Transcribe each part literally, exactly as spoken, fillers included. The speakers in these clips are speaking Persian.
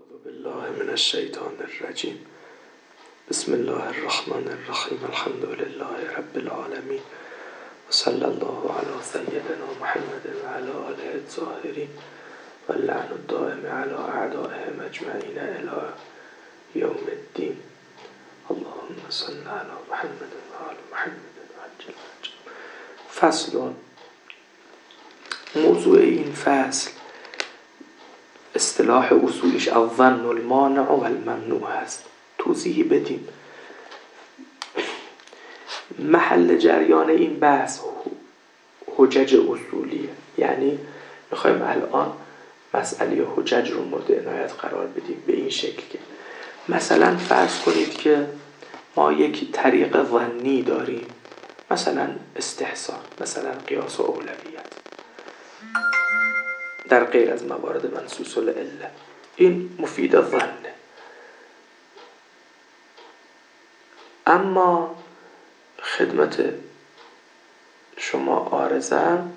اعوذ بالله من الشیطان الرجیم. بسم الله الرحمن الرحیم. الحمد لله رب العالمین و صلی الله علی سیدنا محمد و علی آله الطاهرین و اللعن الدائم علی اعدائهم اجمعین الی یوم الدین. اللهم صل علی محمد و آل محمد عجل عجل. فصل. موضوع این فصل اصطلاح اصولیش الظن المانع و الممنوع هست. توضیحی بدیم. محل جریان این بحث حجج اصولیه، یعنی میخوایم الان مسئله حجج رو مورد عنایت قرار بدیم به این شکل که مثلا فرض کنید که ما یک طریق ظنی داریم، مثلا استحسان، مثلا قیاس و اولویت در غیر از موارد منصوص العله. این مفید ظنه. اما خدمت شما عارضم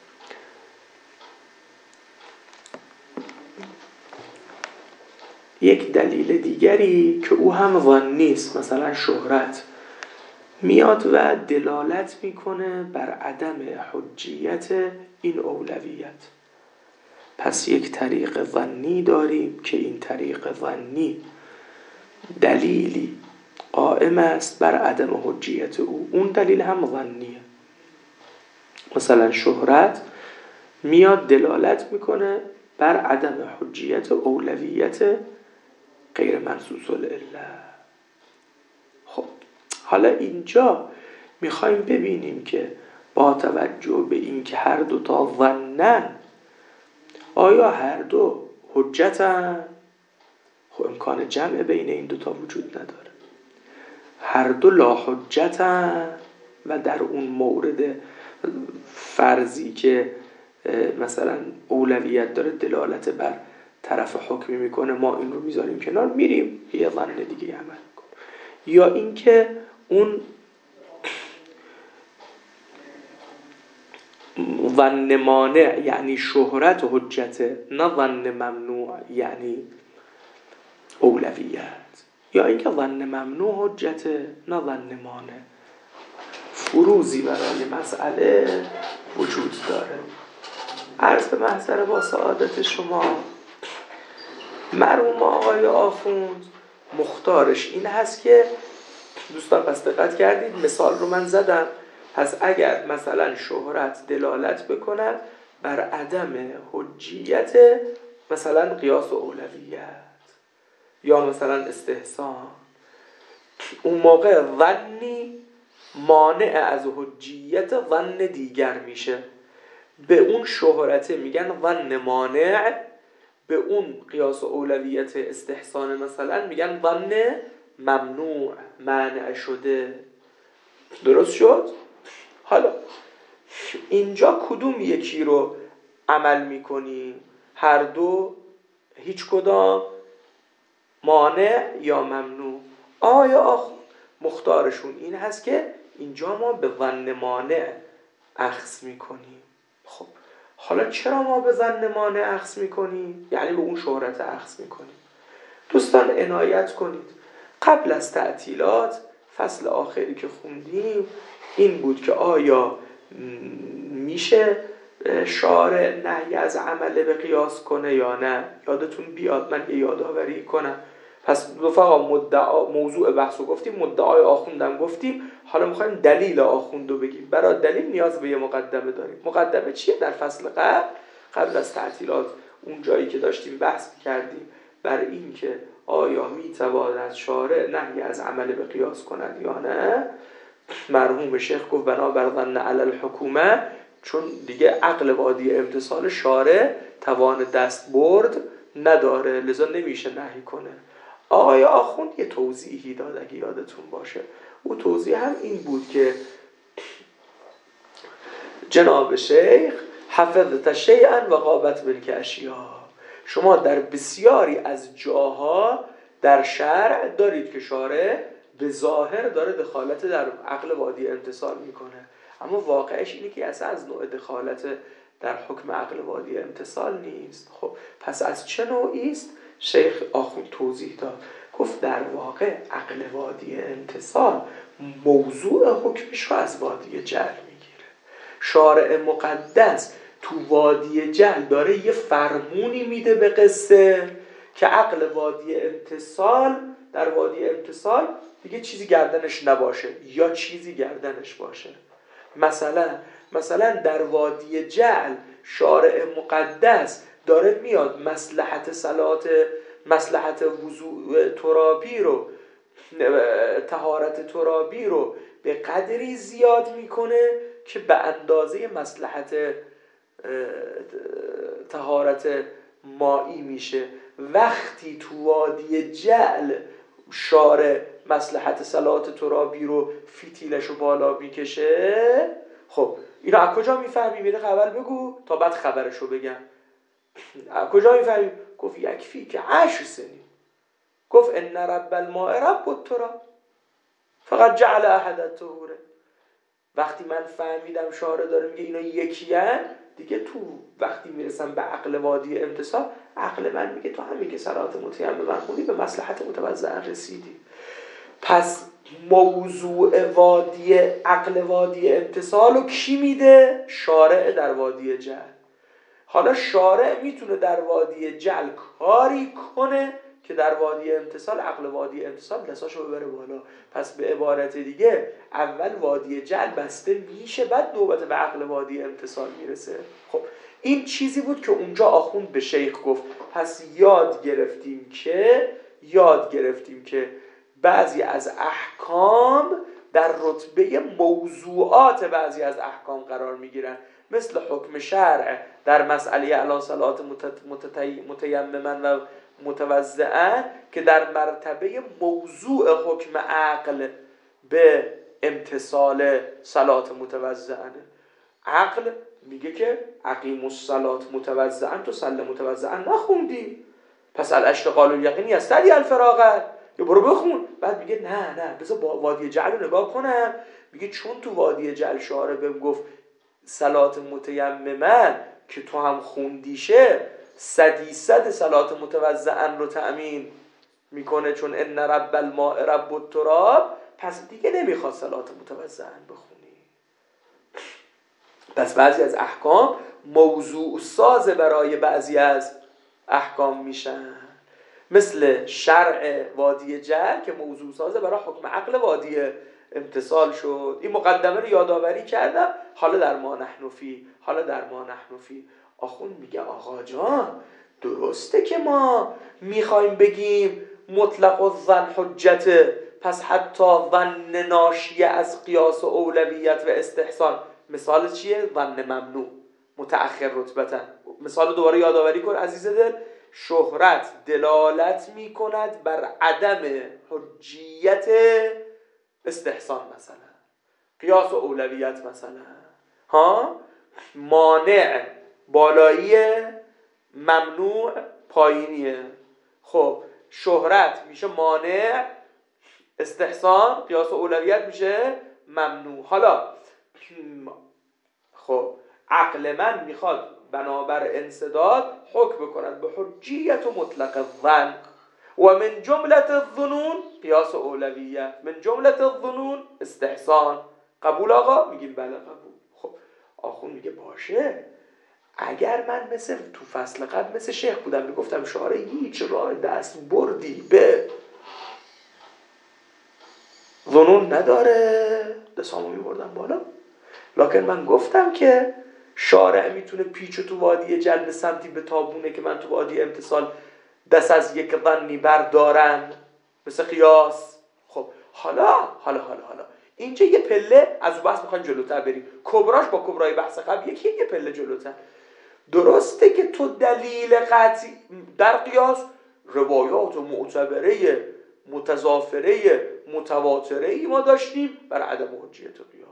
یک دلیل دیگری که او هم ظنی است، مثلا شهرت، میاد و دلالت میکنه بر عدم حجیت این اولویت. پس یک طریق ظنی داریم که این طریق ظنی دلیلی قائم است بر عدم حجیت او. اون دلیل هم ظنیه. مثلا شهرت میاد دلالت میکنه بر عدم حجیت اولویت غیر منصوص العله. خب حالا اینجا میخوایم ببینیم که با توجه به این که هر دو تا ظنن، آیا هر دو حجتن؟ خب امکان جمع بین این دو تا وجود نداره. هر دو لا حجتن و در اون مورد فرضی که مثلا اولویت داره دلالت بر طرف حکمی میکنه، ما این رو میذاریم کنار، میریم یه ظن دیگه عمل میکنه. یا اینکه اون ظن مانع یعنی شهرت و حجته، نه ظن ممنوع یعنی اولویت. یا اینکه ظن ممنوع حجته، نه ظن مانع. فروزی برای مسئله وجود داره. عرض به محضر با سعادت شما، مرحوم آقای آخوند مختارش این هست که دوستان پس دقت کردید مثال رو من زدم. پس اگر مثلا شهرت دلالت بکنه بر عدم حجیت مثلا قیاس و اولویت یا مثلا استحسان، اون موقع ظنی مانع از حجیت ظن دیگر میشه. به اون شهرت میگن ظن مانع، به اون قیاس و اولویت استحسان مثلا میگن ظن ممنوع، مانع شده. درست شد؟ حالا اینجا کدوم یکی رو عمل میکنی؟ هر دو؟ هیچ کدام؟ مانع یا ممنوع؟ آیا آخ مختارشون این هست که اینجا ما به ظن مانع اخذ میکنیم. خب حالا چرا ما به ظن مانع اخذ میکنیم؟ یعنی به اون شهرت اخذ میکنیم. دوستان عنایت کنید، قبل از تعطیلات فصل آخری که خوندیم این بود که آیا میشه شارع نهی از عمل به قیاس کنه یا نه. یادتون بیاد من یه یادآوری کنم. پس رفقا مدعا موضوع بحث رو گفتیم، مدعای آخوندم گفتیم، حالا میخوایم دلیل آخوند رو بگیم. برای دلیل نیاز به یه مقدمه داریم. مقدمه چیه؟ در فصل قبل قبل از تعطیلات اون جایی که داشتیم بحث کردیم بر این که آیا میتواند شارع نهی از عمل به قیاس کند یا نه، مرحوم شیخ گفت بنابر ظن علی الحکومه، چون دیگه عقل وادی امتصال شارع توان دست برد نداره، لذا نمیشه نهی کنه. آقای آخوند یه توضیحی داد اگه یادتون باشه. او توضیح هم این بود که جناب شیخ حفظت شیئا و غابت ملک اشیا، شما در بسیاری از جاها در شرع دارید که شارع به ظاهر داره دخالت در عقل وادی امتصال میکنه، اما واقعش اینه که اصلا از نوع دخالت در حکم عقل وادی امتصال نیست. خب پس از چه نوعی است؟ شیخ آخوند توضیح داد، گفت در واقع عقل وادی امتثال موضوع حکمش رو از وادی جهل میگیره. شارع مقدس تو وادی جهل داره یه فرمونی میده به قصه که عقل وادی امتثال در وادی امتثال دیگه چیزی گردنش نباشه یا چیزی گردنش باشه. مثلا مثلا در وادی جهل شارع مقدس داره میاد مصلحت صلات مصلحت وضوء ترابی رو طهارت ترابی رو به قدری زیاد میکنه که به اندازه مصلحت طهارت مائی میشه. وقتی تو وادی جعل شارع مصلحت صلات ترابی رو فیتیلش رو بالا میکشه، خب اینو از کجا میفهمی؟ میره اول بگو تا بعد خبرش رو بگم. از کجا میفهمی؟ گفت یکفی که عشر سنین. گفت ان رب الماء رب التراب فقط جعل احد طهوره. وقتی من فهمیدم شارع داره میگه اینا یکیان، دیگه تو وقتی میرسم به عقل وادی امتثال، عقل من میگه تو همین که صلات متیمم خوندی به مصلحت متوضع رسیدی. پس موضوع وادی عقل وادی امتثال رو کی میده؟ شارع در وادی جهل. حالا شارع میتونه در وادی جهل کاری کنه که در وادی امتثال عقل وادی امتثال دستاشو ببره بالا. پس به عبارت دیگه اول وادی جهل بسته میشه، بعد نوبت به عقل وادی امتثال میرسه. خب این چیزی بود که اونجا آخوند به شیخ گفت. پس یاد گرفتیم که یاد گرفتیم که بعضی از احکام در رتبه موضوعات بعضی از احکام قرار میگیرن، مثل حکم شرع در مسئله اعلی صلات متیمما و متوضعا که در مرتبه موضوع حکم عقل به امتثال صلات متوضعا. عقل میگه که اقیم الصلات متوضعا، تو صلی متوضعا نخوندی، پس الاشتغال الیقینی یستدعی الفراغ، یا برو بخون. بعد میگه نه نه بذار با وادی جعل رو نگاه کنم. میگه چون تو وادی جعل شارع بهم گفت صلات متیمما که تو هم خوندیشه صدی صد صلات متوضعا رو تأمین میکنه، چون ان رب الماء رب التراب، پس دیگه نمیخواد صلات متوضعا بخونی. پس بعضی از احکام موضوع ساز برای بعضی از احکام میشن، مثل شرع وادی جهل که موضوع سازه برای حکم عقل وادی امتثال شد. این مقدمه رو یادآوری کردم. حالا در ما نحن فی حالا در ما نحن فی آخوند میگه آقا جان درسته که ما میخوایم بگیم مطلق الظن حجته، پس حتی ظن ناشیه از قیاس و اولویت و استحسان، مثال چیه؟ ظن ممنوع متأخر رتبتا. مثال دوباره یادآوری کن عزیز دل. شهرت دلالت میکند بر عدم حجیت استحسان، مثلا قیاس و اولویت، مثلا ها مانع بالاییه، ممنوع پایینیه. خب شهرت میشه مانع، استحسان قیاس و اولویت میشه ممنوع. حالا خب عقل من میخواد بنابر انسداد حکم بکنند به حجیت و مطلق الظن و من جملت الظنون قیاس و اولویت، من جملت الظنون استحسان. قبول آقا؟ میگیم بله قبول. خب آخوند میگه باشه، اگر من مثل تو فصل قبل مثل شیخ بودم میگفتم شارع هیچ راه دست بردی به ظنون نداره، دستامو میبردم بالا. لکن من گفتم که شارع میتونه پیچو تو وادی جلب سمتی به تابونه که من تو وادی امتثال دست از یک ظنی بردارم مثل قیاس. خب حالا حالا حالا حالا اینجا یه پله از اون بحث میخوایم جلوتر بریم، کبراش با کبرای بحث قبل یکی یه پله جلوتر. درسته که تو دلیل قطعی در قیاس روایات و معتبره متضافره متواتره ما داشتیم بر عدم حجیت قیاس.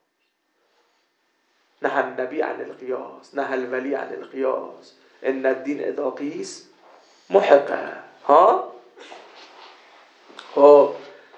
نه النبی عن القیاس، نه الولی عن القیاس، ان الدین اذا قیس محقه. ها خب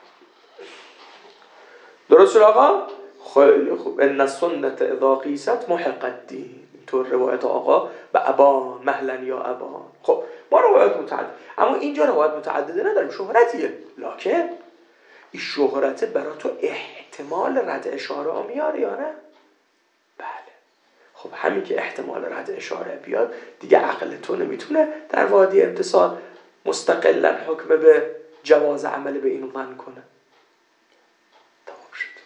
درست شد آقا؟ خیلی خوب. ان السنت اذا قیست محق الدین، اینطور روایت آقا به ابان مهلا یا ابان. خب ما روایات متعدد، اما اینجا روایات متعدده نداریم، شهرتیه، لکن این شهرت برای تو احتمال رد اشاره میاره یا نه؟ بله. خب همین که احتمال رد اشاره بیاد دیگه عقل تو نمیتونه در وادی امتصال مستقلا حکم به جواز عمل به اینو من کنه. تمام شد.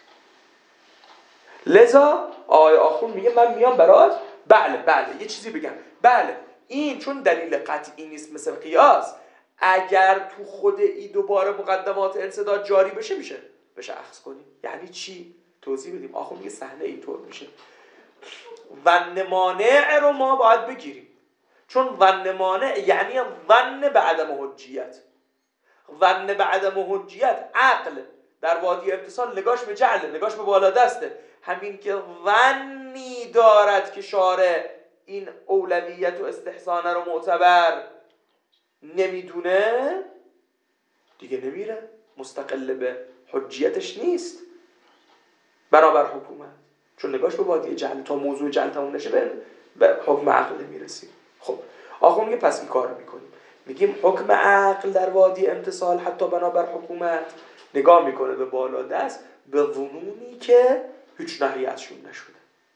لذا آقای آخون میگه من میام برات، بله بله یه چیزی بگم، بله این چون دلیل قطعی نیست مثل قیاس، اگر تو خود این دوباره مقدمات انسداد جاری بشه میشه بشه اخذ کنیم. یعنی چی؟ توضیح بدیم. آخون میگه صحنه اینطور میشه، ظن مانع رو ما باید بگیریم، چون ظن مانع یعنی ظن به عدم حجیت. ظن به عدم حجیت عقل در وادی امتصال نگاش به جعله، نگاش به بالا دسته. همین که ظنی دارد که شارع این اولویت و استحسانه رو معتبر نمیدونه دیگه نمیره، مستقل به حجیتش نیست برابر حکومت، چون نگاش به وادی جعل تا موضوع جعل تموم نشه به حکم عقل میرسیم. خب آخون میگه پس این کار میکنیم، میگیم حکم عقل در وادی امتصال حتی بنابر حکومت نگاه میکنه به بالا دست به ظنونی که هیچ نهی ازشون نشده.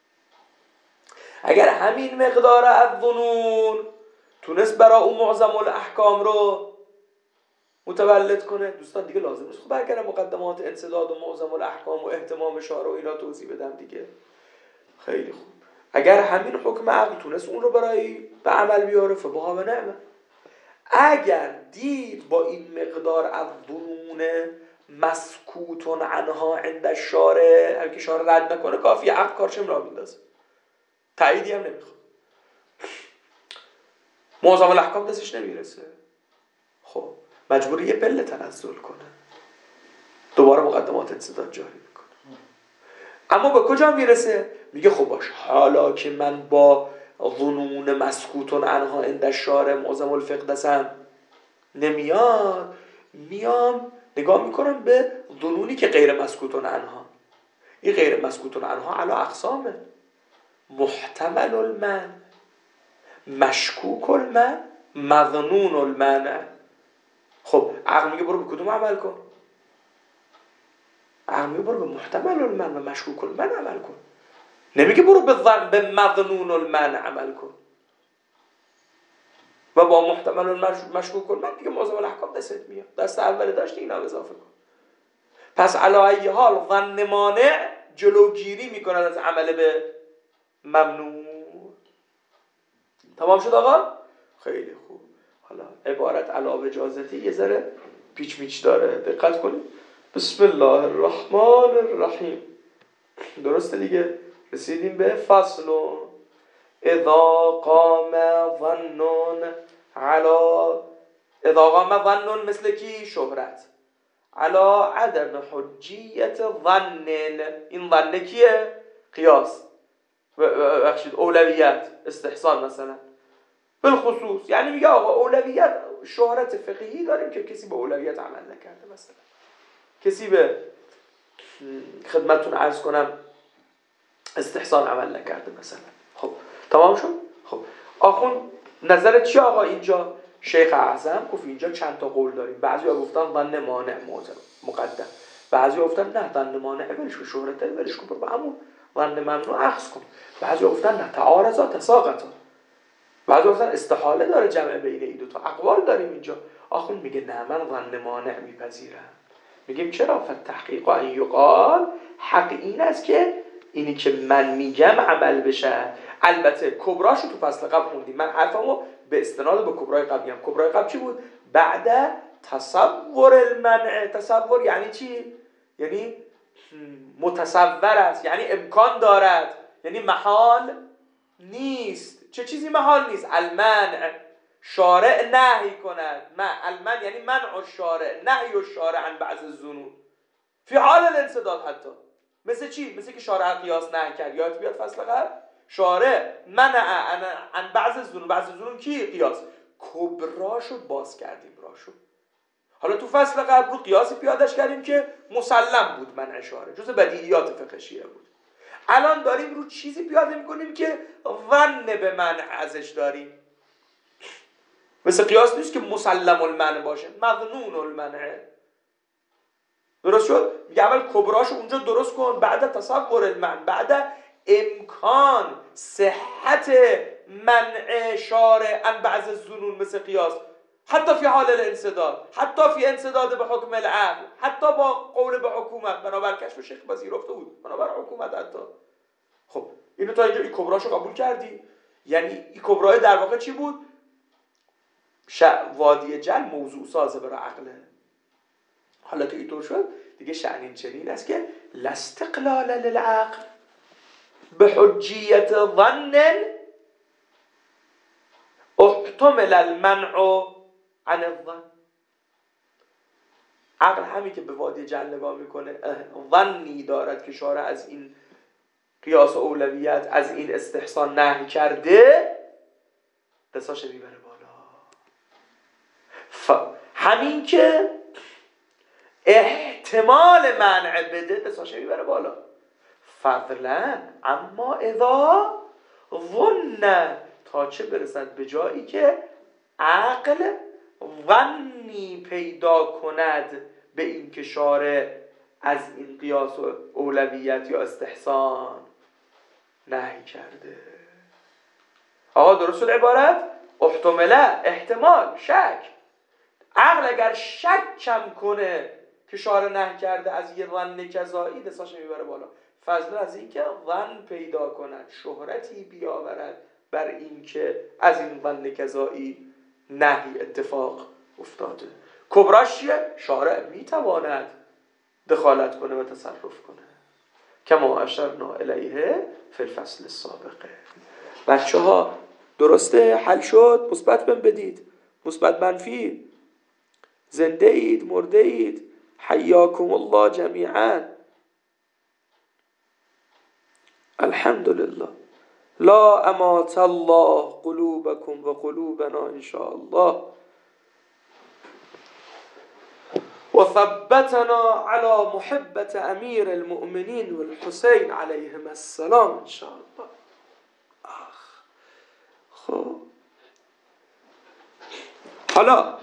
اگر همین مقدار از ظنون تونست برای اون معظم الاحکام رو متولد کنه، دوستان دیگه لازم نیست خب اگر مقدمات انسداد و معظم الاحکام و احتمام شارع و اینا توضیح بدم دیگه. خیلی خوب، اگر همین حکم عقل تونست اون رو برای به عمل بیاره فبها و نعمه. اگر دید با این مقدار از ظنون مسکوتون عنها عند الشارع، اگه شارع رد نکنه کافی، عقل کارشم را میندازه، تاییدی هم نمیخواد، معظم الاحکام دستش نمیرسه، خب مجبوری یه پله تنزل کنه، دوباره مقدمات انسداد جاری میکنه. اما به کجا میرسه؟ میگه خب باش، حالا که من با ظنون مسکوتون عنها عند الشارع معظم الفقدسم نمیاد، میام نگاه میکنم به ظنونی که غیر مسکوتون عنها. این غیر مسکوتون عنها علا اقسامه، محتمل المنع، مشکوک المنع، مظنون المنع. خب عقل میگه برو به کدوم عمل کن؟ عقل میگه برو به محتمل المنع و مشکوک المنع عمل کن، نمیگه برو به ظن به مظنون المنع عمل کن و با محتمل المشکوک المنع دیگه معظم الاحکام دستت میاد، دست اول داشتی اینا اضافه کن. پس علی ای حال ظن مانع جلوگیری میکنه از عمل به ممنوع. تمام شد آقا؟ خیلی خوب. حالا عبارت علاوه اجازتی یه ذره پیچ میچ داره، دقت کنید. بسم الله الرحمن الرحیم. درسته دیگه؟ رسیدیم به فصل اذا قام ظنون علی اذا قام ظنون مثل کی؟ شهرت علا عدم حجیت ظن. این ظن کیه؟ قیاس، بخشید اولویت استحسان مثلا بالخصوص. یعنی میگه آقا اولویت شهرت فقهی داریم که کسی به اولویت عمل نکرده، مثلا کسی به خدمتتون عرض کنم استحسان عمل نکرده مثلا. خب تمام شد. خب آخون نظرت چی آقا اینجا؟ شیخ اعظم گفت اینجا چند تا قول داریم، بعضی‌ها گفتن ظن مانع مقدم، بعضی‌ها گفتن نه ظن مانع ولش کن، شهرت ولش کن، با همون ظن ممنوع اخذ کن. بعضی‌ها گفتن نه تعارضا تساقطا، بعضی‌ها گفتن استحاله داره جمع بین این دو تا. اقوال داریم اینجا. آخون میگه نه من ظن مانع میپذیرم. میگیم چرا؟ فتحقیق ان یقال، حق این است که اینی که من میگم عمل بشه. البته کبراشو تو فصل قبل خوندیم، من حرفمو به استناد به کبرای قبل میگم. کبرای قبل چی بود؟ بعد تصور المنع. تصور یعنی چی؟ یعنی متصور است، یعنی امکان دارد، یعنی محال نیست. چه چیزی محال نیست؟ المنع، شارع نهی کند. ما المنع یعنی منع الشارع، نهی الشارع عن بعض الظنون فی حال الانسداد. حتی مثل چی؟ مثل که شارع قیاس نهی کرد، یاد بیاد فصل قبل شارع منع عن بعض الظنون. بعض الظنون کی؟ قیاس. کبراشو باز کردیم راشو. حالا تو فصل قبل رو قیاسی پیادش کردیم که مسلم بود منع شارع، جز بدیهیات فقه شیعه بود. الان داریم رو چیزی پیاده میکنیم که ظن به منع ازش داریم. مثل قیاس نیست که مسلم المنع باشه، مظنون المنعه. درست شد؟ میگه اول کبراشو اونجا درست کن، بعد تصور المنع، بعد امکان صحت منع شارع عن بعض الظنون مثل قیاس، حتی فی حال الانسداد، حتی فی انسداد به حکم العقل، حتی با قول به حکومت، بنابر کشف شیخ پذیرفته بود، بنابر حکومت حتی. خب اینو تا اینجا این کبراشو قبول کردی؟ یعنی این کبرای در واقع چی بود؟ وادی جل موضوع سازه برای عقله. حالا که اینطور شد دیگه شأن این چنین است که لاستقلال للعقل به حجیت ظن احتمل المنع عن الظن. عقل همین که به وادی جل نگاه میکنه ظنی دارد که شارع از این قیاس و اولویت، از این استحسان نهی کرده، قصاش میبره بالا. ف... همین که احتمال منع بده قصاش میبره بالا. فضلا اما اذا ظن، تا چه برسد به جایی که عقل ظنی پیدا کند به این که شارع از این قیاس و اولویت یا استحسان نهی کرده. آقا درست شد عبارت؟ احتماله، احتمال، شک. عقل اگر شک کم کنه که شارع نهی کرده از یه ظن کذایی، دستاش میبره بالا. فضل از این که ظن پیدا کند، شهرتی بیاورد بر این که از این ظن کذایی نهی اتفاق افتاده. کبراش چیه؟ شارع میتواند دخالت کنه و تصرف کنه. کما اشرنا الیه فی الفصل السابقه. بچه ها درسته؟ حل شد؟ مثبت بهم بدید، مثبت منفی. زنده اید، مرده اید، حیاکم الله جمیعا. الحمدلله. لا امات الله قلوبكم و قلوبنا ان شاء الله و ثبتنا على محبة امیر المؤمنین والحسین علیهم السلام ان شاء الله. آخ. خب حالا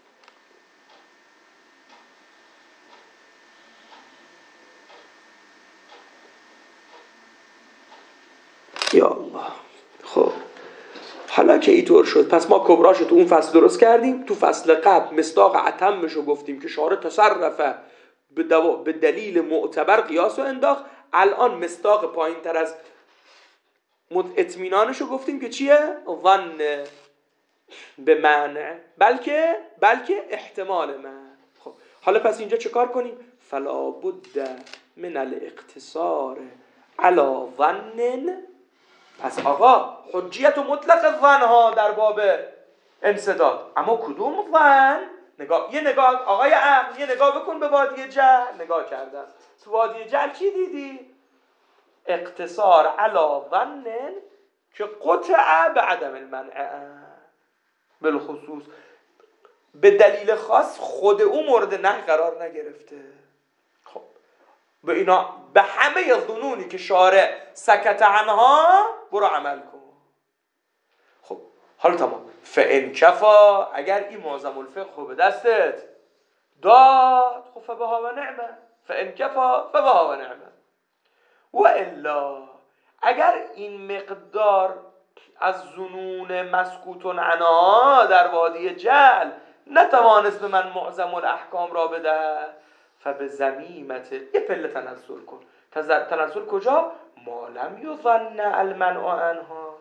یا الله. خب حالا که اینطور شد، پس ما کبراشو تو اون فصل درست کردیم. تو فصل قبل مصداق اتمشو گفتیم که شارع تصرفه به, دو... به دلیل معتبر قیاسو انداخت. الان مصداق پایین تر از اطمینانشو گفتیم که چیه؟ ظن به منع، بلکه بلکه احتمال منع. خب حالا پس اینجا چه کار کنیم؟ فلا بد من الاقتصار علی ظن. پس آقا حجیت و مطلق ظن ها در باب انسداد، اما کدوم ظن؟ نگاه یه نگاه آقای عقل یه نگاه بکن به وادی جل. نگاه کردن تو وادی جل چی دیدی؟ اقتصار علی ظن که قطع به عدم المنع، بالخصوص به دلیل خاص خود او مورد نهی قرار نگرفته. خب به اینا، به همه ظنونی که شارع سکت عنها برو عمل کن. خب حالا تمام. فان کفا، اگر این معظم الفقه به دستت داد، خب فبها و نعمه. فان کفا فبها و نعمه. و الا اگر این مقدار از ظنون مسکوت عنها در وادی جل نتوانست به من معظم الاحکام را بده، فبه زمیمت، یه پله تنزل کن. تنزل کجا؟ ما لم یظن المنع عنها.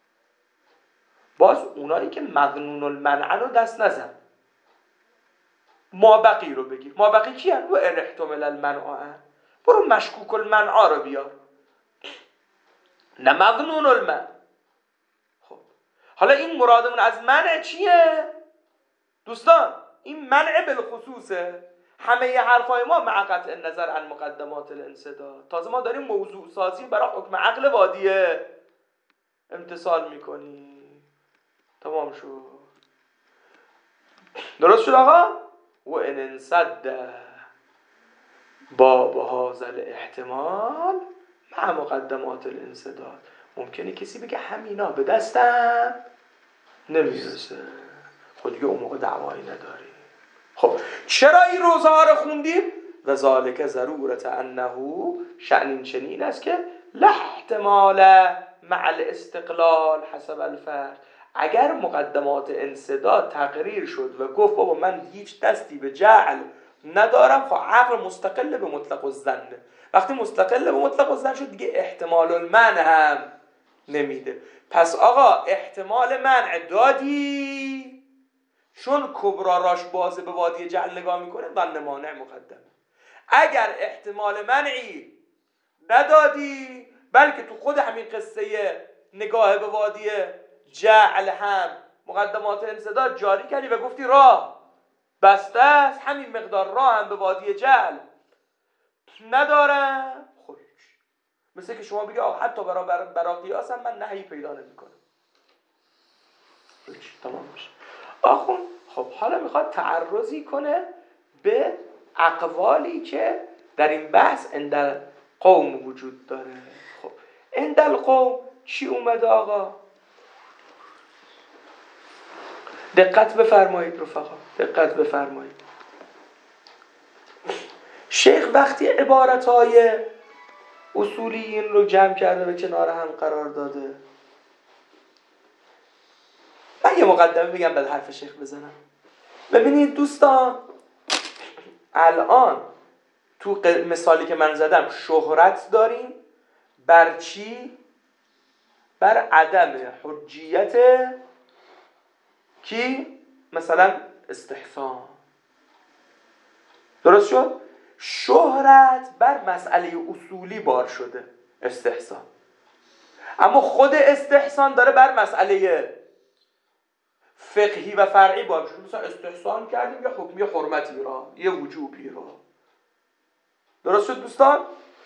باز اونایی که مظنون المنع رو دست نزن، ما بقی رو بگیر. ما بقی کی هست؟ و ان احتمل المنع عن، برو مشکوک المنع رو بیار، نه مظنون المنع. خب حالا این مرادمون از منع چیه دوستان؟ این منع بالخصوصه. همه حرفای ما مع قطع نظر عن مقدمات الانسداد. تازه ما داریم موضوع سازی برای حکم عقل وادیه امتثال میکنیم. تمام شد. درست شد آقا؟ و ان انسد باب هذا الاحتمال مع مقدمات الانسداد. ممکنه کسی بگه همینا به دستم نمیرسه. خب دیگه اون موقع دعوایی نداریم. خب چرا این روزها رو خوندیم؟ و ذالک ضرورت انه شأن این چنین است که لا احتمال مع الاستقلال حسب الفرد. اگر مقدمات انسداد تقریر شد و گفت بابا من هیچ دستی به جعل ندارم، خب عقل مستقل به مطلق الظن. وقتی مستقل به مطلق الظن شد دیگه احتمال المنع هم نمیده. پس آقا احتمال منع دادی، چون کبرا راش بازه به وادی جعل نگاه میکنه ظن مانع مقدمه. اگر احتمال منعی ندادی بلکه تو خود همین قصه نگاه به وادی جعل هم مقدمات انسداد جاری کردی و گفتی راه بسته است، همین مقدار راه هم به وادی جعل ندارم، خوش مثل که شما بگی آقا حتی برای برای برا قیاس هم من نهی پیدا نمی کنم. تمام میشه. آخون خب حالا میخواد تعرضی کنه به اقوالی که در این بحث اندل قوم وجود داره. خب اندل قوم چی اومده آقا؟ دقت بفرمایید رفقا، دقت بفرمایید. شیخ وقتی عبارتهای اصولیین رو جمع کرده و کنار هم قرار داده، من یه مقدمه بگم بعد حرف شیخ بزنم. ببینید دوستان، الان تو مثالی که من زدم شهرت داریم بر چی؟ بر عدم حجیت کی؟ مثلا استحسان. درست شد؟ شهرت بر مسئله اصولی بار شده استحسان، اما خود استحسان داره بر مسئله فقهی و فرعی بار شده. مثلا استحسان کردیم یه حکمی حرمتی را، یه وجوبی را. درست شد دوستان؟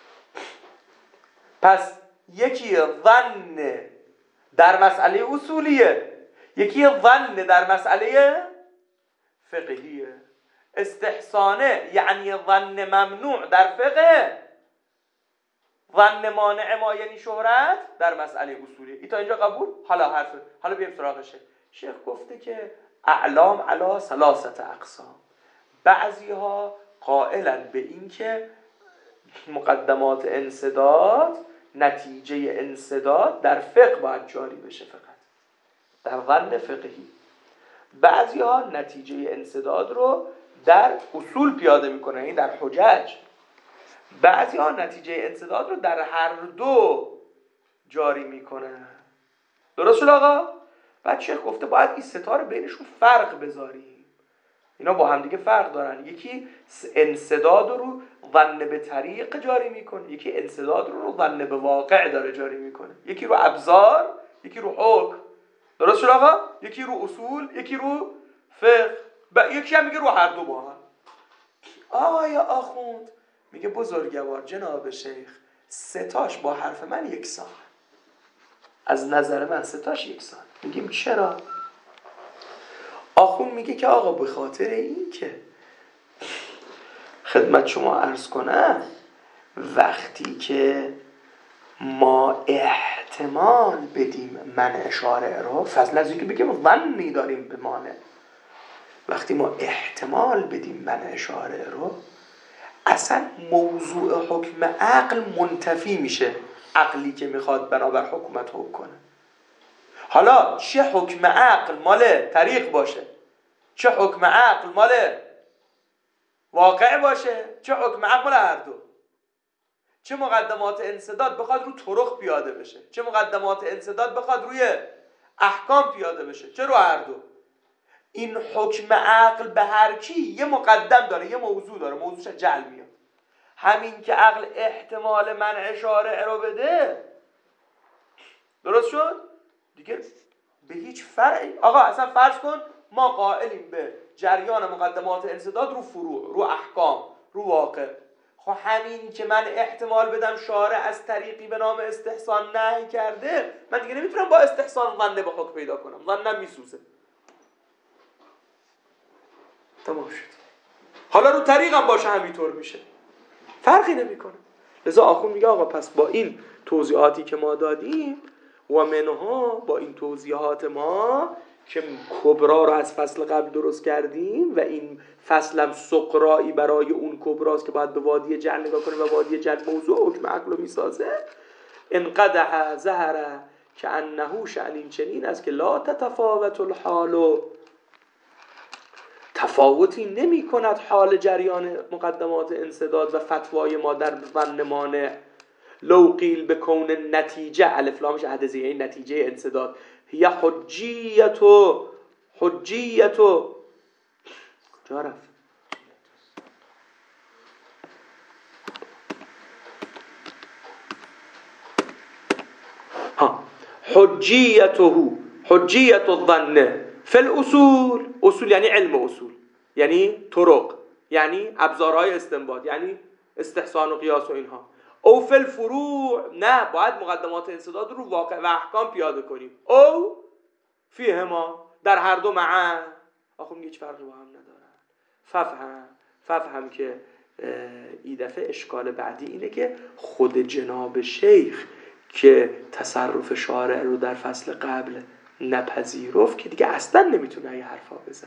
پس یکی ظن در مسئله اصولیه، یکی ظن در مسئله فقهیه. استحسانه یعنی ظن ممنوع در فقه، ظن مانع ما یعنی شهرت در مسئله اصولیه. ای تا اینجا قبول؟ حالا حرف حالا بیایم سراغ شیخ. شیخ گفته که اعلام علی ثلاثه اقسام. بعضی ها قائلن به این که مقدمات انسداد، نتیجه انسداد در فقه باید جاری بشه، فقط در ظن فقهی. بعضی ها نتیجه انسداد رو در اصول پیاده میکنن، یعنی در حجج. بعضی ها نتیجه انسداد رو در هر دو جاری میکنن. درست شد آقا؟ بعد شیخ گفته باید این ستا رو بینشون فرق بذاریم. اینا با هم دیگه فرق دارن. یکی انسداد رو ظن به طریق جاری میکنه، یکی انسداد رو رو ظن به واقع داره جاری میکنه. یکی رو ابزار، یکی رو حکم. درست شد آقا؟ یکی رو اصول، یکی رو فقه، یکی هم میگه رو هر دو با هم. آقای آخوند میگه بزرگوار جناب شیخ، ستاش با حرف من یکسان، از نظر من ستاش یکسان. میگیم چرا؟ آخوند میگه که آقا به خاطر این که خدمت شما عرض کنم وقتی که ما احتمال بدیم منع شارع رو، فضل از اینکه بگیم ظنی داریم به مانع، وقتی ما احتمال بدیم منع شارع رو، اصلا موضوع حکم عقل منتفی میشه. عقلی که میخواد بنابر حکومت حکم کنه، حالا چه حکم عقل مال طریق باشه، چه حکم عقل مال واقع باشه، چه حکم عقل مال هر دو، چه مقدمات انسداد بخواد رو طرق پیاده بشه، چه مقدمات انسداد بخواد روی احکام پیاده بشه، چه رو هر دو، این حکم عقل به هر کی یه مقدم داره، یه موضوع داره، موضوعش جعل میاد. همین که عقل احتمال منع شارع رو بده، درست شد دیگه، به هیچ فرعی. آقا اصلا فرض کن ما قائلیم به جریان مقدمات انسداد رو فروع، رو احکام، رو واقع. خب همین که من احتمال بدم شارع از طریقی به نام استحسان نهی کرده، من دیگه نمیتونم با استحسان ظن به حکم پیدا کنم، ظنم میسوزه. تمام شد. حالا رو طریقم باشه همینطور میشه، فرقی نمیکنه. لذا آخوند میگه آقا پس با این توضیحاتی که ما دادیم و منها، با این توضیحات ما که کبرا رو از فصل قبل درست کردیم و این فصلم سقرایی برای اون کبراست که باید به وادی جل نگاه کنیم و وادی جل موضوع حکم عقل رو میسازه. انقدح زهره که انهو شأن این چنین است که لا تتفاوت الحال، تفاوتی نمی کند حال جریان مقدمات انسداد و فتوای ما در ظن مانع. لو قیل به کون نتیجه الف لامش عدزه، این نتیجه انسداد هی حجیت و حجیت و کجا رفت؟ ها حجیته حجیت الظن فی الاصول، اصول یعنی علم اصول، یعنی طرق، یعنی ابزارهای استنباط، یعنی استحسان و قیاس و اینها. او فی الفروع، نه باید مقدمات انسداد رو واقع و احکام پیاده کنیم. او فیهما، در هر دو معا. آخه هیچ فرقی با هم ندارن. ففهم ففهم که این دفعه اشکال بعدی اینه که خود جناب شیخ که تصرف شارع رو در فصل قبل نپذیرفت که دیگه اصلا نمیتونه این حرفا بزنه.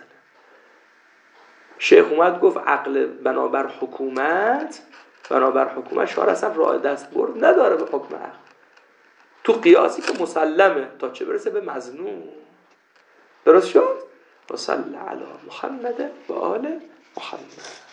شیخ اومد گفت عقل بنابر حکومت، بنابر حکومت شارع اصلا راه دست برد نداره به حکم عقل، تو قیاسی که مسلمه تا چه برسه به مظنون. درست شد؟ و صلی علی محمد و آل محمد.